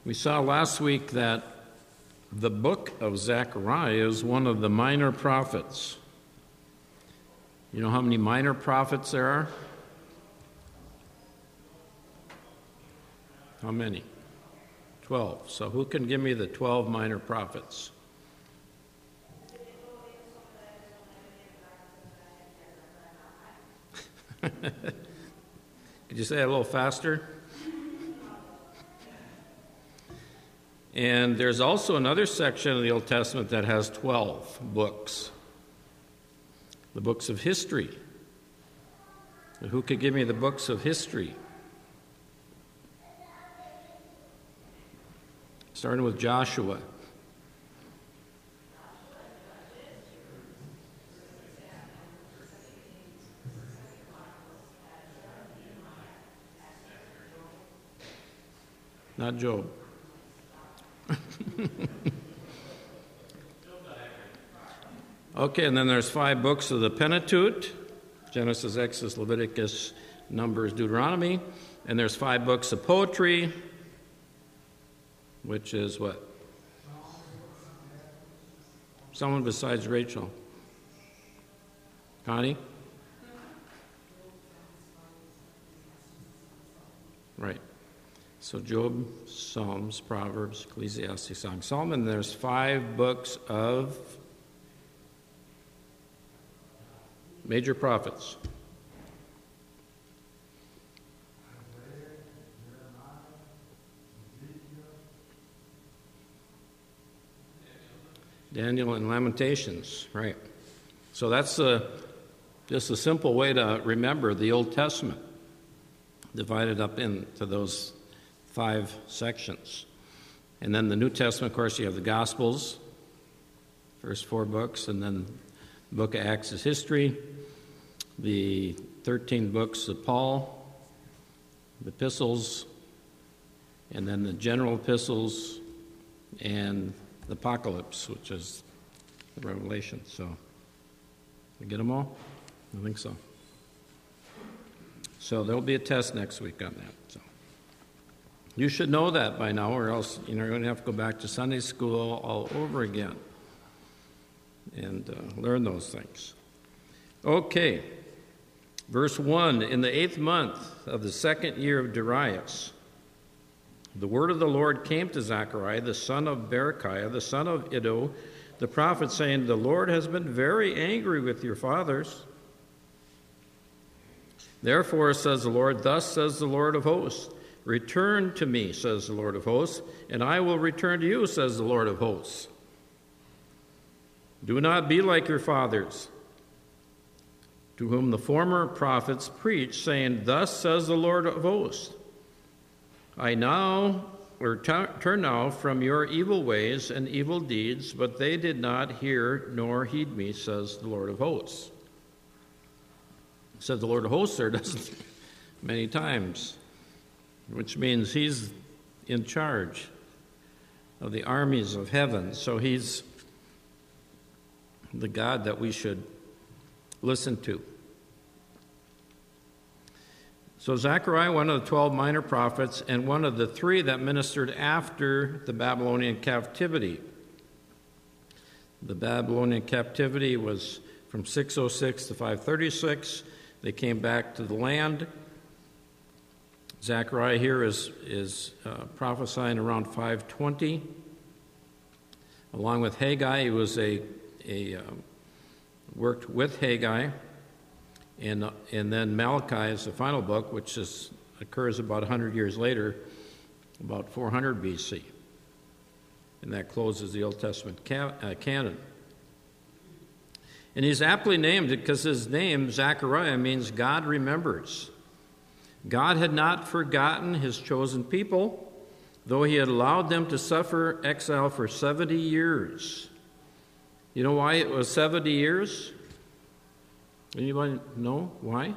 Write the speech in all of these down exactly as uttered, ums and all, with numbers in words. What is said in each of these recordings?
We saw last week that the book of Zechariah is one of the minor prophets. You know how many minor prophets there are? How many? Twelve. So who can give me the twelve minor prophets? Could you say it a little faster? And there's also another section of the Old Testament that has twelve books, the books of history. And who could give me the books of history? Starting with Joshua. Not Job. Okay, and then there's five books of the Pentateuch: Genesis, Exodus, Leviticus, Numbers, Deuteronomy. And there's five books of poetry, which is what? Someone besides Rachel. Connie? Right. So Job, Psalms, Proverbs, Ecclesiastes, Song, Solomon. And there's five books of major prophets. Daniel and Lamentations, right. So that's a, just a simple way to remember the Old Testament, divided up into those five sections. And then the New Testament, of course, you have the Gospels, first four books, and then the book of Acts is history, the thirteen books of Paul, the epistles, and then the general epistles, and the Apocalypse, which is the Revelation. So, we get them all? I think so. So there'll be a test next week on that. So you should know that by now, or else you know, you're going to have to go back to Sunday school all over again and uh, learn those things. Okay, verse one, in the eighth month of the second year of Darius, the word of the Lord came to Zechariah, the son of Berechiah, the son of Iddo, the prophet, saying, the Lord has been very angry with your fathers. Therefore, says the Lord, thus says the Lord of hosts, return to me, says the Lord of hosts, and I will return to you, says the Lord of hosts. Do not be like your fathers, to whom the former prophets preached, saying, thus says the Lord of hosts, I now, or t- turn now from your evil ways and evil deeds, but they did not hear nor heed me, says the Lord of hosts. Said the Lord of hosts there, doesn't it? Many times, which means he's in charge of the armies of heaven. So he's the God that we should listen to. So Zechariah, one of the twelve minor prophets, and one of the three that ministered after the Babylonian captivity. The Babylonian captivity was from six oh six to five thirty-six. They came back to the land. Zechariah here is, is uh, prophesying around five twenty. Along with Haggai, he was a, a uh, worked with Haggai. And, and then Malachi is the final book, which is, occurs about one hundred years later, about four hundred B C. And that closes the Old Testament ca- uh, canon. And he's aptly named because his name, Zechariah, means God remembers. God had not forgotten his chosen people, though he had allowed them to suffer exile for seventy years. You know why it was seventy years? Anybody know why?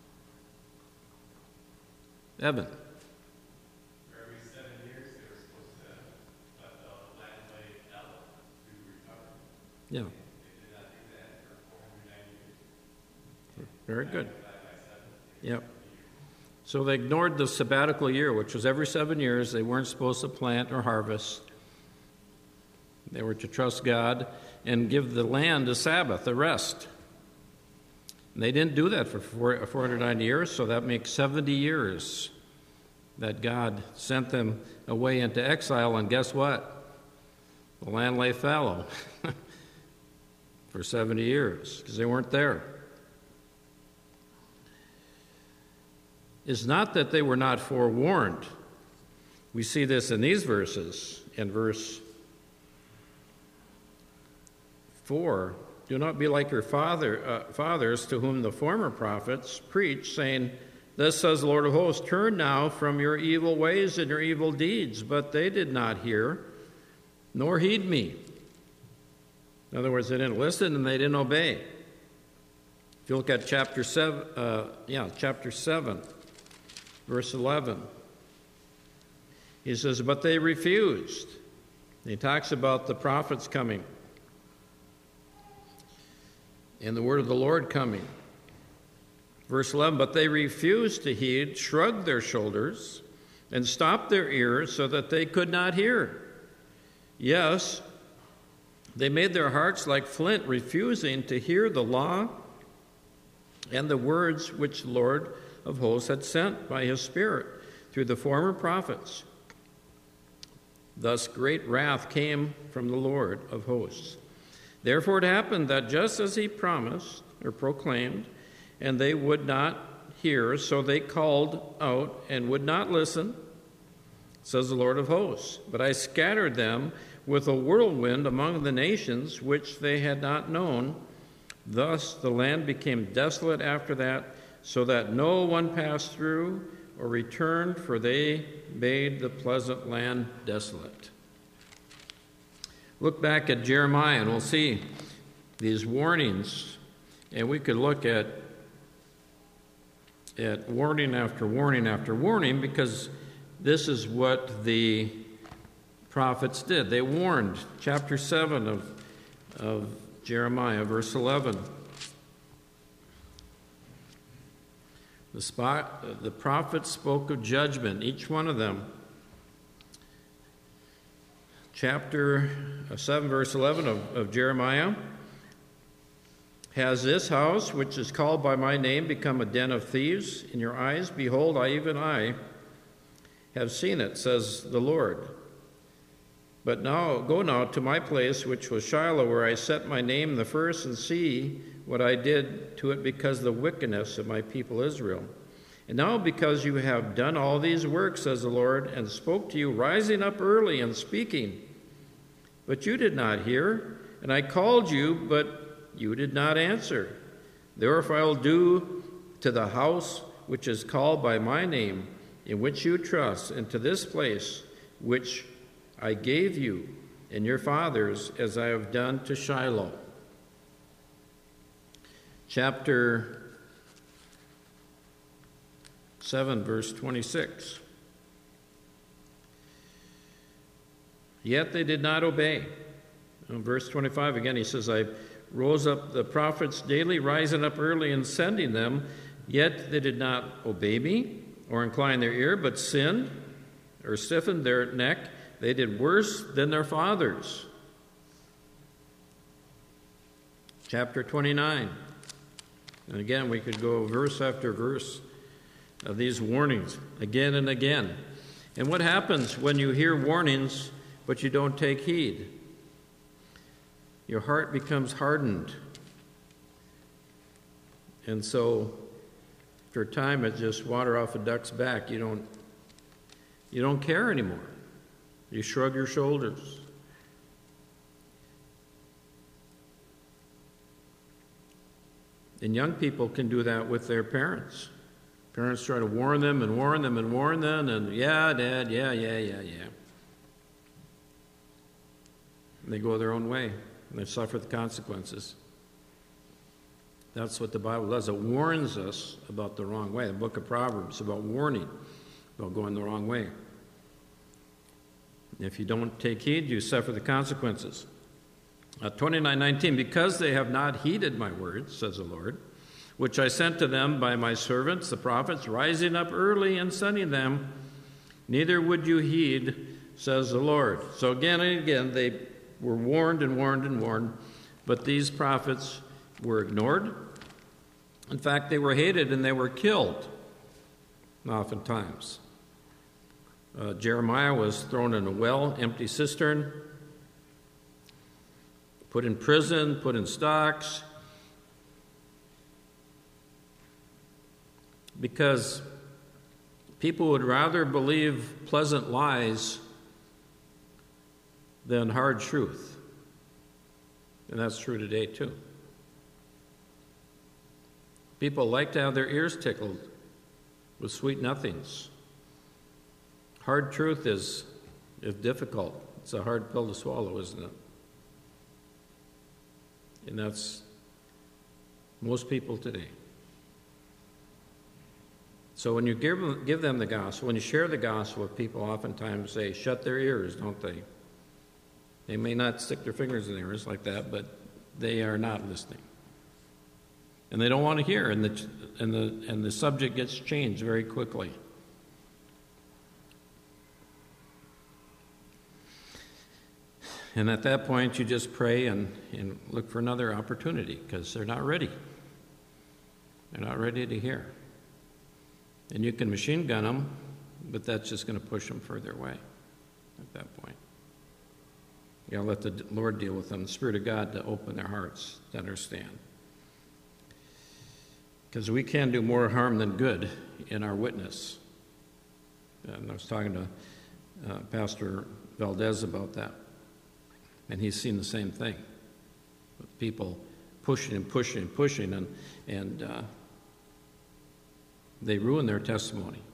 Evan. For every seven years, they were supposed to let the land lay out to recover. Yeah. They did not do that for four hundred ninety years. Very good. Yep. So they ignored the sabbatical year, which was every seven years. They weren't supposed to plant or harvest. They were to trust God and give the land a Sabbath, a rest. And they didn't do that for four hundred ninety years, so that makes seventy years that God sent them away into exile. And guess what? The land lay fallow for seventy years because they weren't there. It's not that they were not forewarned. We see this in these verses. In verse four, do not be like your father, uh, fathers to whom the former prophets preached, saying, thus says the Lord of hosts, turn now from your evil ways and your evil deeds. But they did not hear, nor heed me. In other words, they didn't listen and they didn't obey. If you look at chapter seven, uh, yeah, chapter seven, verse eleven, he says, but they refused. He talks about the prophets coming and the word of the Lord coming. Verse eleven, but they refused to heed, shrugged their shoulders, and stopped their ears so that they could not hear. Yes, they made their hearts like flint, refusing to hear the law and the words which the Lord of hosts had sent by his Spirit through the former prophets. Thus great wrath came from the Lord of hosts. Therefore it happened that just as he promised or proclaimed, and they would not hear, so they called out and would not listen, says the Lord of hosts. But I scattered them with a whirlwind among the nations which they had not known. Thus the land became desolate after that, so that no one passed through or returned, for they made the pleasant land desolate. Look back at Jeremiah and we'll see these warnings, and we could look at at warning after warning after warning, because this is what the prophets did. They warned. Chapter seven of, of Jeremiah, verse eleven. The, spot, the prophets spoke of judgment, each one of them. Chapter seven, verse eleven of, of Jeremiah. Has this house, which is called by my name, become a den of thieves in your eyes? Behold, I, even I, have seen it, says the Lord. But now, go now to my place, which was Shiloh, where I set my name the first, and see what I did to it because of the wickedness of my people Israel. And now, because you have done all these works, says the Lord, and spoke to you, rising up early and speaking, but you did not hear, and I called you, but you did not answer. Therefore I will do to the house which is called by my name, in which you trust, and to this place which I gave you and your fathers, as I have done to Shiloh. Chapter seven, verse twenty-six. Yet they did not obey. In verse twenty-five again, he says, I rose up the prophets daily, rising up early and sending them, yet they did not obey me or incline their ear, but sinned or stiffened their neck. They did worse than their fathers. Chapter twenty-nine. And again, we could go verse after verse of these warnings again and again. And what happens when you hear warnings but you don't take heed? Your heart becomes hardened. And so, for a time, it's just water off a duck's back. You don't, you don't care anymore. You shrug your shoulders. And young people can do that with their parents. Parents try to warn them and warn them and warn them, and yeah, Dad, yeah, yeah, yeah, yeah. And they go their own way, and they suffer the consequences. That's what the Bible does. It warns us about the wrong way. The book of Proverbs is about warning, about going the wrong way. If you don't take heed, you suffer the consequences. Uh, twenty-nine nineteen, because they have not heeded my words, says the Lord, which I sent to them by my servants, the prophets, rising up early and sending them. Neither would you heed, says the Lord. So again and again, they were warned and warned and warned, but these prophets were ignored. In fact, they were hated and they were killed, oftentimes. Uh, Jeremiah was thrown in a well, empty cistern, put in prison, put in stocks, because people would rather believe pleasant lies than hard truth. And that's true today, too. People like to have their ears tickled with sweet nothings. Hard truth is, is difficult. It's a hard pill to swallow, isn't it? And that's most people today. So when you give them, give them the gospel, when you share the gospel with people, oftentimes they shut their ears, don't they? They may not stick their fingers in their ears like that, but they are not listening. And they don't want to hear, and the, and the, and the subject gets changed very quickly. And at that point, you just pray and, and look for another opportunity, because they're not ready. They're not ready to hear. And you can machine gun them, but that's just going to push them further away at that point. You got to let the Lord deal with them, the Spirit of God, to open their hearts to understand. Because we can do more harm than good in our witness. And I was talking to uh, Pastor Valdez about that. And he's seen the same thing. With people pushing and pushing and pushing, and, and uh, they ruin their testimony.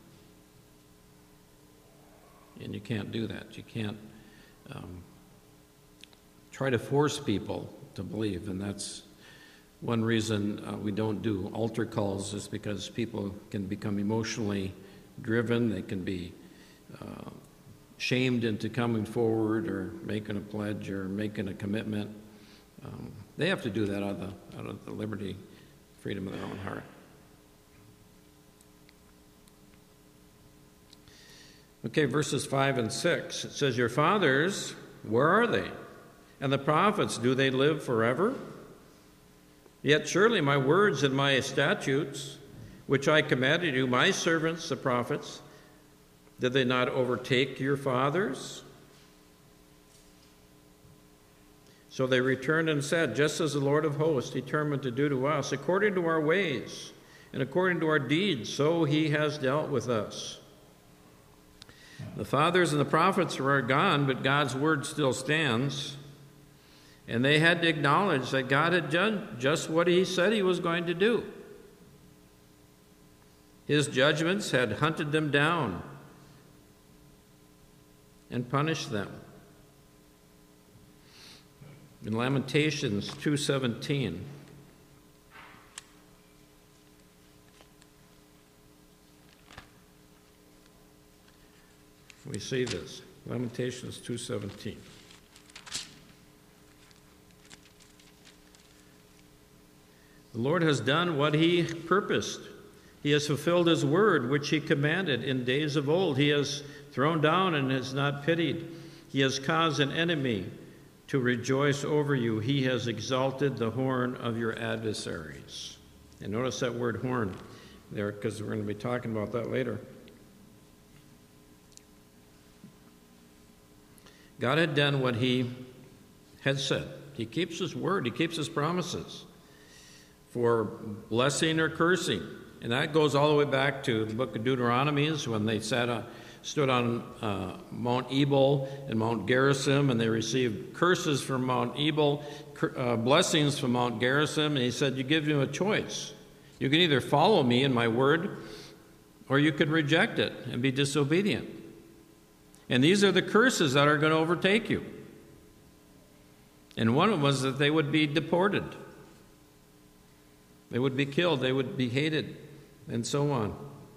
And you can't do that. You can't um, try to force people to believe, and that's one reason uh, we don't do altar calls, is because people can become emotionally driven. They can be uh, shamed into coming forward or making a pledge or making a commitment. Um, they have to do that out of the, out of the liberty, freedom of their own heart. Okay, verses five and six. It says, your fathers, where are they? And the prophets, do they live forever? Yet surely my words and my statutes, which I commanded you, my servants, the prophets, did they not overtake your fathers? So they returned and said, just as the Lord of hosts determined to do to us, according to our ways and according to our deeds, so he has dealt with us. The fathers and the prophets are gone, but God's word still stands. And they had to acknowledge that God had done just what he said he was going to do. His judgments had hunted them down and punished them. In Lamentations two seventeen, we see this. Lamentations two seventeen. The Lord has done what he purposed. He has fulfilled his word, which he commanded in days of old. He has thrown down and has not pitied. He has caused an enemy to rejoice over you. He has exalted the horn of your adversaries. And notice that word horn there, because we're going to be talking about that later. God had done what he had said. He keeps his word. He keeps his promises for blessing or cursing. And that goes all the way back to the book of Deuteronomy, when they sat on, stood on uh, Mount Ebal and Mount Gerizim, and they received curses from Mount Ebal, uh, blessings from Mount Gerizim, and he said, you give you a choice. You can either follow me and my word, or you could reject it and be disobedient. And these are the curses that are going to overtake you. And one of them was that they would be deported. They would be killed, they would be hated, and so on.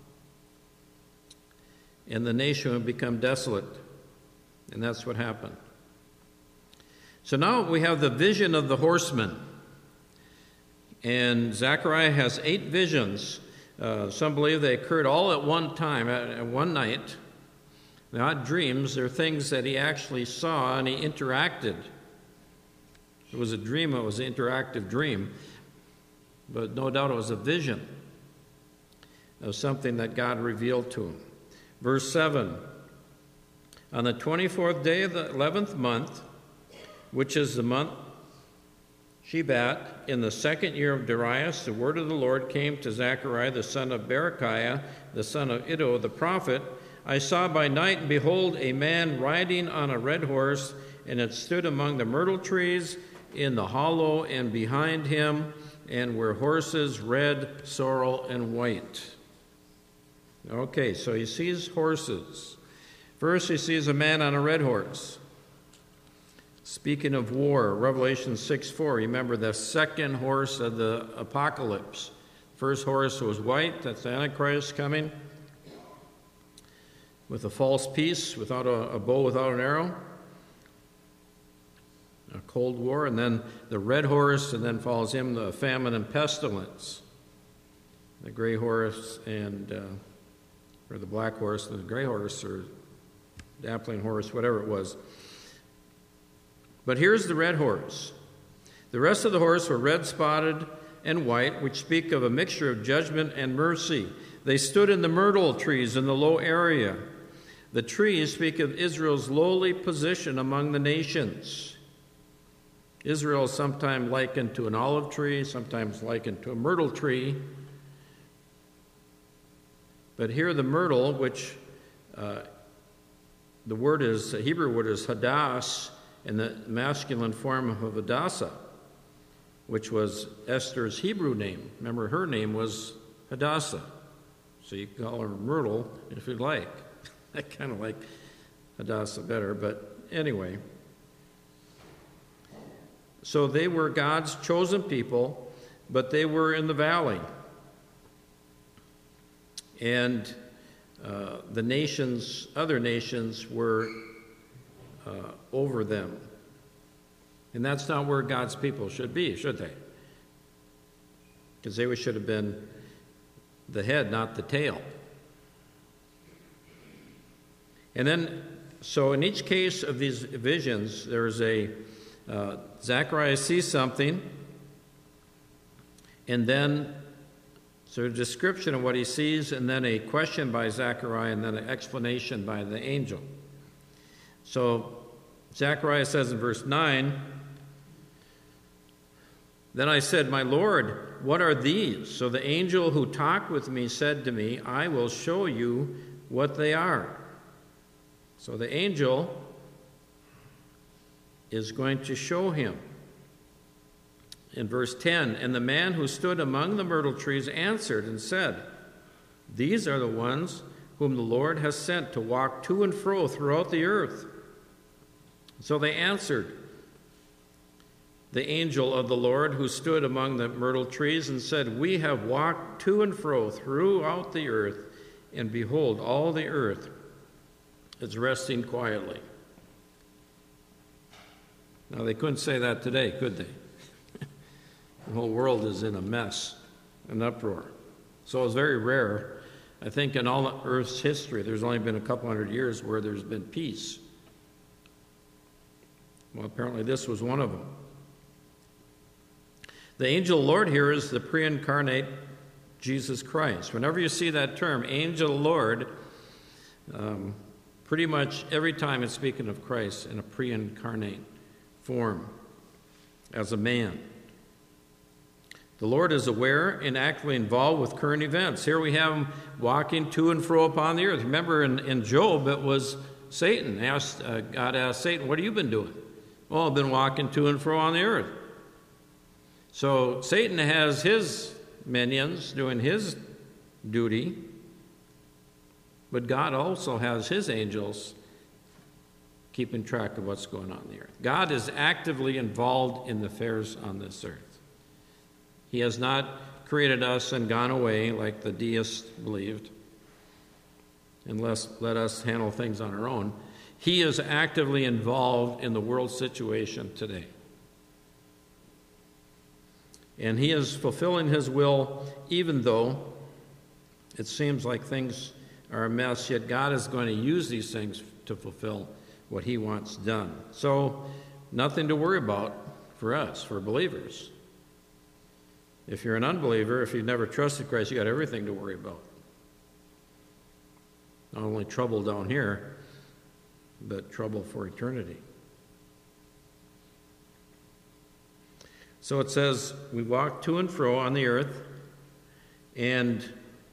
And the nation would become desolate. And that's what happened. So now we have the vision of the horseman. And Zechariah has eight visions. Uh, some believe they occurred all at one time, at, at one night. They're not dreams, they're things that he actually saw and he interacted. It was a dream, it was an interactive dream, but no doubt it was a vision of something that God revealed to him. Verse seven, on the twenty-fourth day of the eleventh month, which is the month Shebat, in the second year of Darius, the word of the Lord came to Zechariah, the son of Berechiah, the son of Iddo, the prophet. I saw by night, and behold, a man riding on a red horse, and it stood among the myrtle trees in the hollow, and behind him, and were horses, red, sorrel, and white. Okay, so he sees horses. First, he sees a man on a red horse. Speaking of war, Revelation six four, remember the second horse of the apocalypse. First horse was white, that's the Antichrist coming, with a false peace, without a, a bow, without an arrow. A cold war, and then the red horse, and then follows him the famine and pestilence. The gray horse and, uh, or the black horse, and the gray horse, or dappling horse, whatever it was. But here's the red horse. The rest of the horse were red spotted and white, which speak of a mixture of judgment and mercy. They stood in the myrtle trees in the low area. The trees speak of Israel's lowly position among the nations. Israel is sometimes likened to an olive tree, sometimes likened to a myrtle tree. But here the myrtle, which uh, the word is, the Hebrew word is hadass, in the masculine form of Hadassah, which was Esther's Hebrew name. Remember, her name was Hadassah. So you can call her Myrtle if you'd like. I kind of like Hadassah better, but anyway. So they were God's chosen people, but they were in the valley. And uh, the nations, other nations, were uh, over them. And that's not where God's people should be, should they? Because they should have been the head, not the tail. And then, so in each case of these visions, there's a, uh, Zechariah sees something, and then, so a description of what he sees, and then a question by Zechariah, and then an explanation by the angel. So, Zechariah says in verse nine, then I said, my Lord, what are these? So the angel who talked with me said to me, I will show you what they are. So the angel is going to show him. In verse ten, and the man who stood among the myrtle trees answered and said, these are the ones whom the Lord has sent to walk to and fro throughout the earth. So they answered the angel of the Lord who stood among the myrtle trees and said, we have walked to and fro throughout the earth, and behold, all the earth is resting quietly. Now, they couldn't say that today, could they? The whole world is in a mess, an uproar. So it's very rare. I think in all Earth's history, there's only been a couple hundred years where there's been peace. Well, apparently this was one of them. The angel of the Lord here is the pre-incarnate Jesus Christ. Whenever you see that term, angel of the Lord, um, pretty much every time it's speaking of Christ in a pre-incarnate form as a man. The Lord is aware and actively involved with current events. Here we have him walking to and fro upon the earth. Remember in, in Job, it was Satan. Asked, uh, God asked Satan, what have you been doing? Well, I've been walking to and fro on the earth. So Satan has his minions doing his duty, but God also has his angels keeping track of what's going on on the earth. God is actively involved in the affairs on this earth. He has not created us and gone away like the deists believed, and let us handle things on our own. He is actively involved in the world situation today. And he is fulfilling his will, even though it seems like things are a mess, yet God is going to use these things to fulfill what he wants done. So, nothing to worry about for us, for believers. If you're an unbeliever, if you've never trusted Christ, you got everything to worry about. Not only trouble down here, but trouble for eternity. So it says, we walk to and fro on the earth, and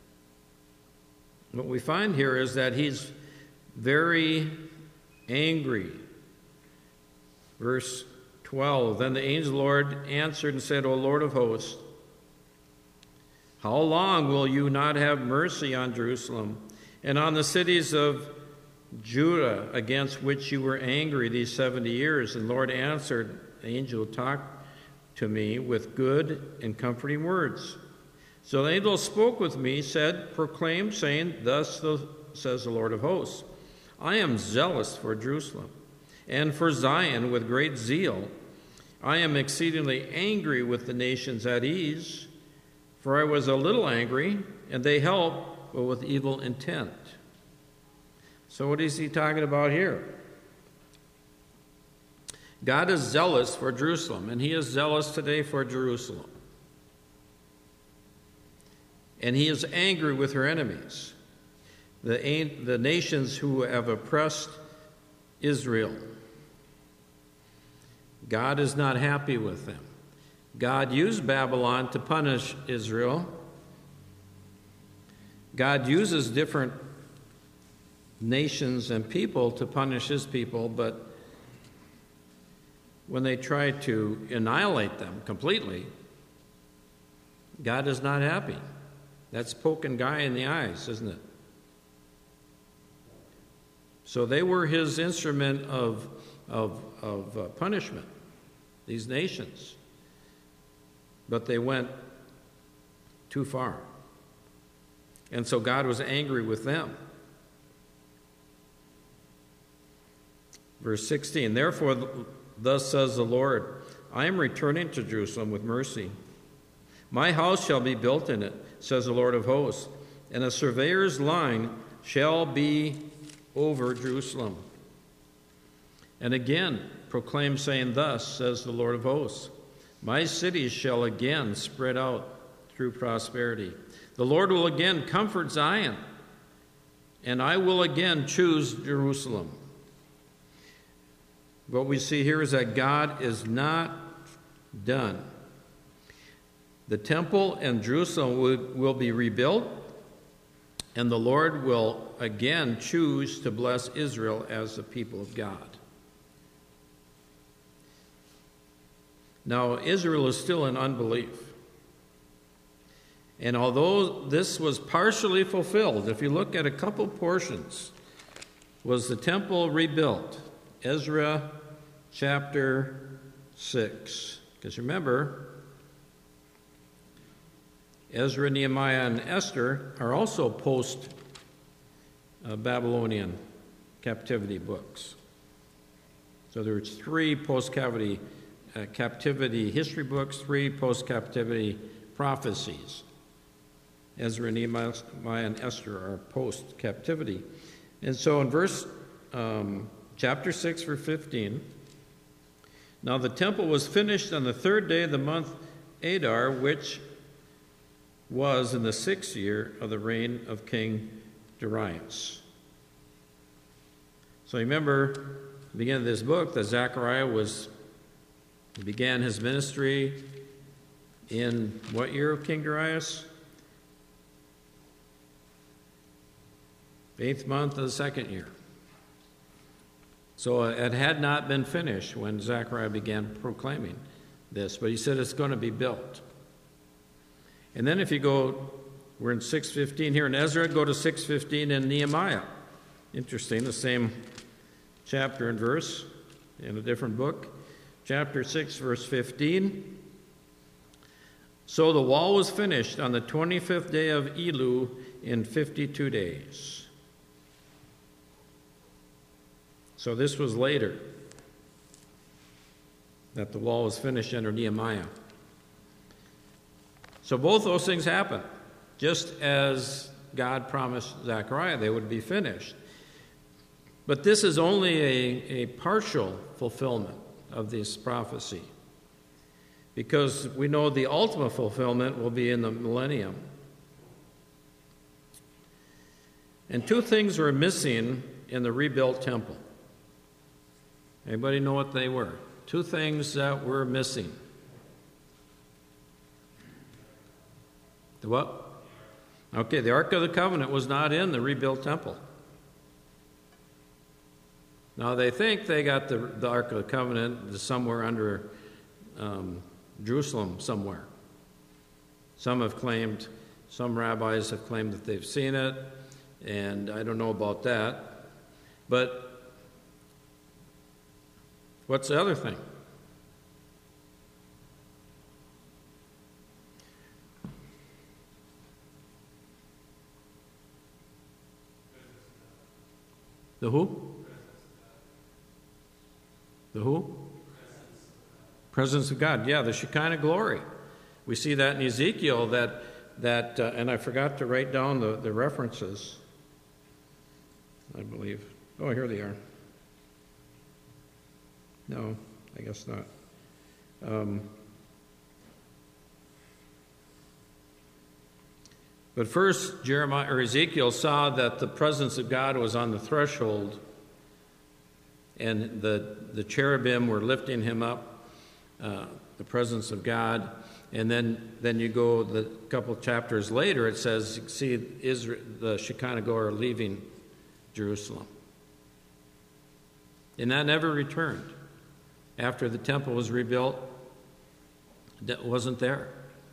what we find here is that he's very angry. Verse twelve, then the angel of the Lord answered and said, O Lord of hosts, how long will you not have mercy on Jerusalem and on the cities of Judah against which you were angry these seventy years? And the Lord answered, the angel talked to me with good and comforting words. So the angel spoke with me, said, proclaim, saying, thus says the Lord of hosts, I am zealous for Jerusalem and for Zion with great zeal. I am exceedingly angry with the nations at ease, for I was a little angry, and they helped, but with evil intent. So what is he talking about here? God is zealous for Jerusalem, and he is zealous today for Jerusalem. And he is angry with her enemies, the, the nations who have oppressed Israel. God is not happy with them. God used Babylon to punish Israel. God uses different nations and people to punish his people, but when they try to annihilate them completely, God is not happy. That's poking guy in the eyes, isn't it? So they were his instrument of, of, of uh, punishment, these nations. But they went too far. And so God was angry with them. Verse sixteen, therefore, thus says the Lord, I am returning to Jerusalem with mercy. My house shall be built in it, says the Lord of hosts, and a surveyor's line shall be over Jerusalem. And again proclaim, saying, thus says the Lord of hosts, my cities shall again spread out through prosperity. The Lord will again comfort Zion, and I will again choose Jerusalem. What we see here is that God is not done. The temple and Jerusalem will, will be rebuilt, and the Lord will again choose to bless Israel as the people of God. Now, Israel is still in unbelief. And although this was partially fulfilled, if you look at a couple portions, was the temple rebuilt? Ezra chapter six. Because remember, Ezra, Nehemiah, and Esther are also post-Babylonian captivity books. So there's three post-captivity uh, captivity history books, three post-captivity prophecies. Ezra, Nehemiah, and Esther are post-captivity. And so in verse um, chapter six, verse fifteen, now the temple was finished on the third day of the month Adar, which was in the sixth year of the reign of King Darius. So remember, at the beginning of this book, that Zechariah was began his ministry in what year of King Darius? Eighth month of the second year. So it had not been finished when Zechariah began proclaiming this, but he said it's going to be built. And then if you go, we're in six fifteen here in Ezra, go to six fifteen in Nehemiah. Interesting, the same chapter and verse in a different book. Chapter six, verse fifteen. So the wall was finished on the twenty-fifth day of Elul in fifty-two days. So this was later that the wall was finished under Nehemiah. So both those things happen, just as God promised Zechariah they would be finished. But this is only a, a partial fulfillment of this prophecy, because we know the ultimate fulfillment will be in the millennium. And two things were missing in the rebuilt temple. Anybody know what they were? Two things that were missing. The what? Okay, the Ark of the Covenant was not in the rebuilt temple. Now, they think they got the, the Ark of the Covenant somewhere under um, Jerusalem somewhere. Some have claimed, some rabbis have claimed that they've seen it, and I don't know about that. But what's the other thing? The who? The who? Presence of God. Yeah, the Shekinah glory. We see that in Ezekiel, that, that uh, and I forgot to write down the, the references, I believe. Oh, here they are. No, I guess not. Um, but first, Jeremiah or Ezekiel saw that the presence of God was on the threshold, and the, the cherubim were lifting him up, uh, the presence of God. And then, then you go the couple chapters later, it says, see Israel, the Shekinah glory leaving Jerusalem. And that never returned. After the temple was rebuilt, it wasn't there.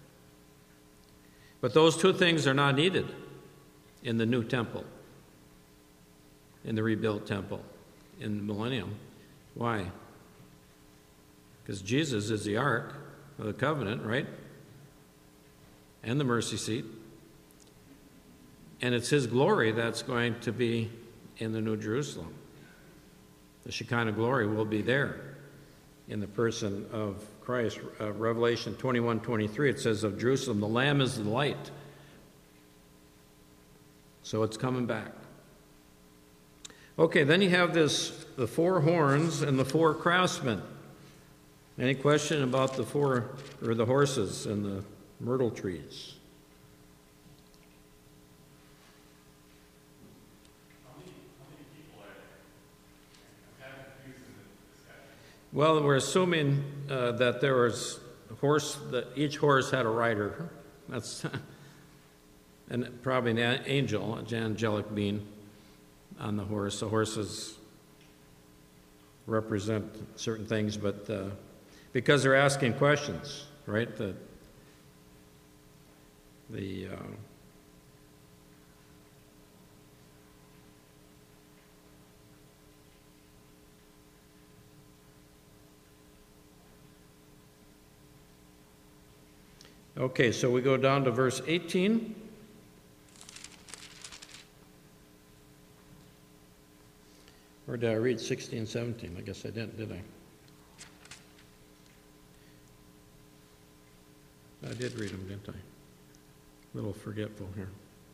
But those two things are not needed in the new temple, in the rebuilt temple, in the millennium. Why? Because Jesus is the Ark of the Covenant, right? And the mercy seat. And it's his glory that's going to be in the New Jerusalem. The Shekinah glory will be there in the person of Christ. Uh, Revelation twenty-one twenty-three, it says of Jerusalem, the Lamb is the light. So it's coming back. Okay, then you have this, the four horns and the four craftsmen. Any question about the four, or the horses and the myrtle trees? How many, how many people are there? I'm kind of confused in the discussion. Well, we're assuming uh, that there was a horse, that each horse had a rider. That's and probably an angel, an angelic being on the horse. The horses represent certain things, but uh, because they're asking questions, right? The the uh, okay, so we go down to verse eighteen. Or did I read sixteen, seventeen? I guess I didn't, did I? I did read them, didn't I? A little forgetful here.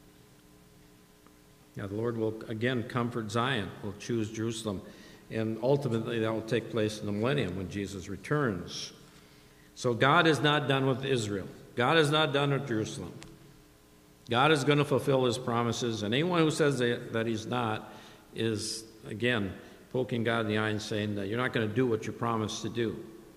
Yeah, the Lord will again comfort Zion, will choose Jerusalem, and ultimately that will take place in the millennium when Jesus returns. So God is not done with Israel. God is not done with Jerusalem. God is going to fulfill his promises, and anyone who says that, that he's not is, again, poking God in the eye and saying that you're not going to do what you promised to do.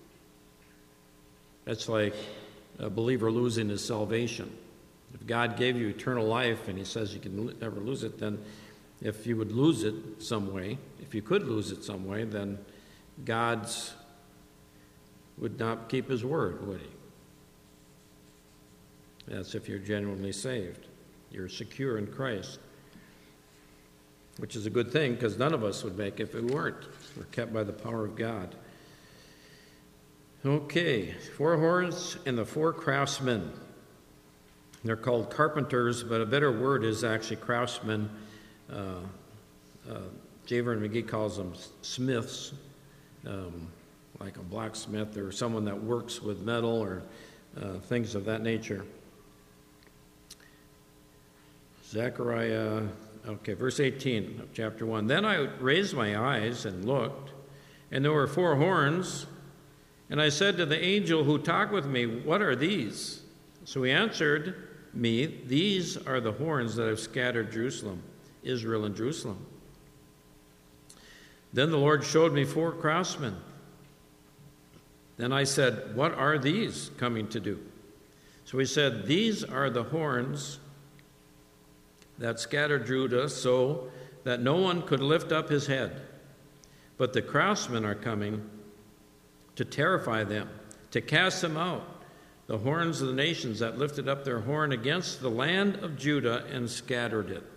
That's like a believer losing his salvation. If God gave you eternal life and he says you can never lose it, then if you would lose it some way, if you could lose it some way, then God's would not keep his word, would he? That's if you're genuinely saved. You're secure in Christ, which is a good thing because none of us would make it if we weren't. We're kept by the power of God. Okay, four horns and the four craftsmen. They're called carpenters, but a better word is actually craftsmen. Uh, uh, Javer and McGee calls them smiths, um, like a blacksmith or someone that works with metal or uh, things of that nature. Zechariah, okay, verse eighteen of chapter one. Then I raised my eyes and looked, and there were four horns. And I said to the angel who talked with me, what are these? So he answered me, these are the horns that have scattered Jerusalem, Israel and Jerusalem. Then the Lord showed me four craftsmen. Then I said, what are these coming to do? So he said, these are the horns that scattered Judah so that no one could lift up his head. But the craftsmen are coming to terrify them, to cast them out, the horns of the nations that lifted up their horn against the land of Judah and scattered it.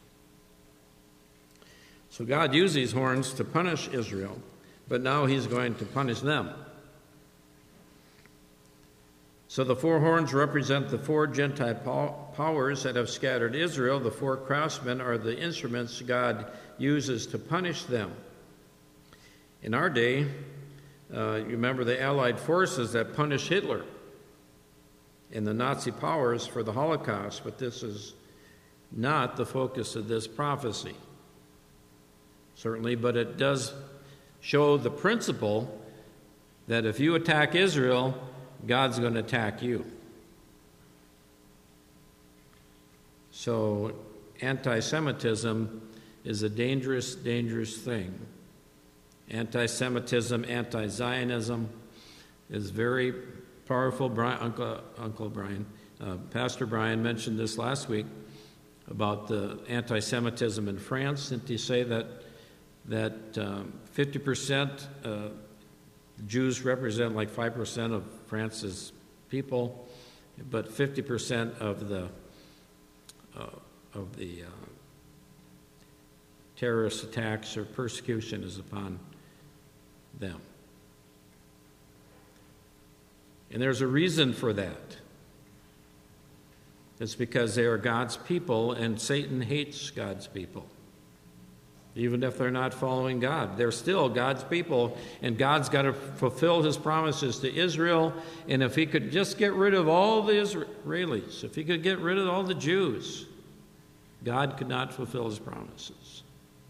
So God used these horns to punish Israel, but now he's going to punish them. So the four horns represent the four Gentile powers that have scattered Israel. The four craftsmen are the instruments God uses to punish them. In our day, uh, you remember the Allied forces that punished Hitler and the Nazi powers for the Holocaust, but this is not the focus of this prophecy. Certainly, but it does show the principle that if you attack Israel, God's going to attack you. So anti-Semitism is a dangerous, dangerous thing. Anti-Semitism, anti-Zionism is very powerful. Brian, Uncle, Uncle Brian, uh, Pastor Brian mentioned this last week about the anti-Semitism in France. Didn't he say that that um, fifty percent uh, Jews represent like five percent of France's people, but fifty percent of the uh, of the uh, terrorist attacks or persecution is upon them. And there's a reason for that. It's because they are God's people, and Satan hates God's people. Even if they're not following God, they're still God's people, and God's got to fulfill his promises to Israel. And if he could just get rid of all the Israelis, if he could get rid of all the Jews, God could not fulfill his promises.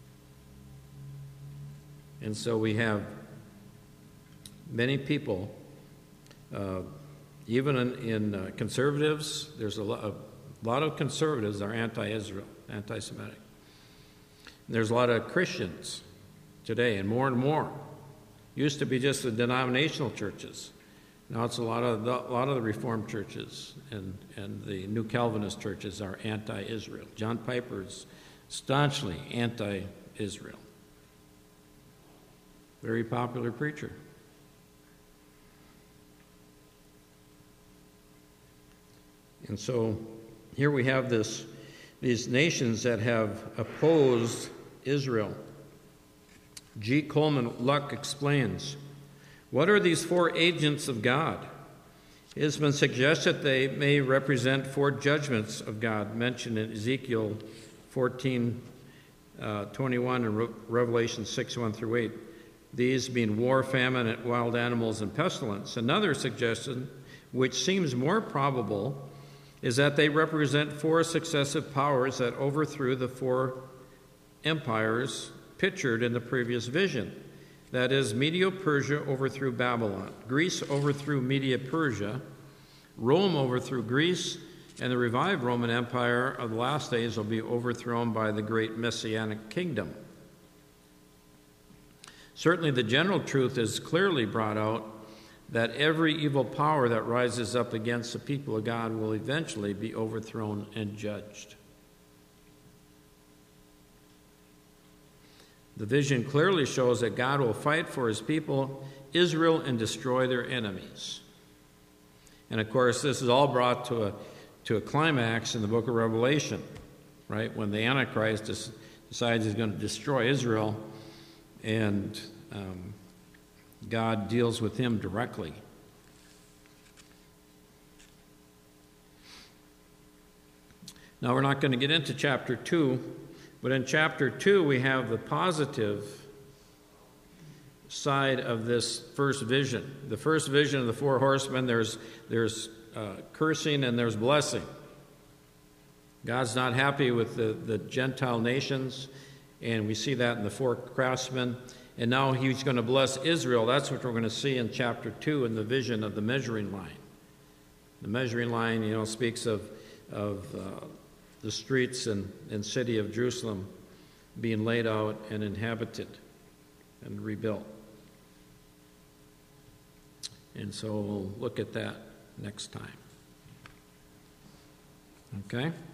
And so we have many people, uh, even in, in uh, conservatives, there's a lot, a lot of conservatives are anti-Israel, anti-Semitic. There's a lot of Christians today, and more and more. Used to be just the denominational churches. Now it's a lot of the, a lot of the Reformed churches and, and the New Calvinist churches are anti-Israel. John Piper's staunchly anti-Israel. Very popular preacher. And so here we have this, these nations that have opposed Israel. G. Coleman Luck explains, what are these four agents of God? It has been suggested they may represent four judgments of God mentioned in Ezekiel fourteen, uh, twenty-one and Re- Revelation six, one through eight. These being war, famine, and wild animals, and pestilence. Another suggestion, which seems more probable, is that they represent four successive powers that overthrew the four empires pictured in the previous vision. That is, Medo-Persia overthrew Babylon, Greece overthrew Medo-Persia, Rome overthrew Greece, and the revived Roman Empire of the last days will be overthrown by the great Messianic kingdom. Certainly the general truth is clearly brought out that every evil power that rises up against the people of God will eventually be overthrown and judged. The vision clearly shows that God will fight for his people, Israel, and destroy their enemies. And of course, this is all brought to a, to a climax in the book of Revelation, right? When the Antichrist des- decides he's going to destroy Israel, and um, God deals with him directly. Now, we're not going to get into chapter two, but in chapter two, we have the positive side of this first vision. The first vision of the four horsemen, there's, there's uh, cursing and there's blessing. God's not happy with the, the Gentile nations, and we see that in the four craftsmen. And now he's going to bless Israel. That's what we're going to see in chapter two in the vision of the measuring line. The measuring line, you know, speaks of, of uh, the streets and, and city of Jerusalem being laid out and inhabited and rebuilt. And so we'll look at that next time. Okay?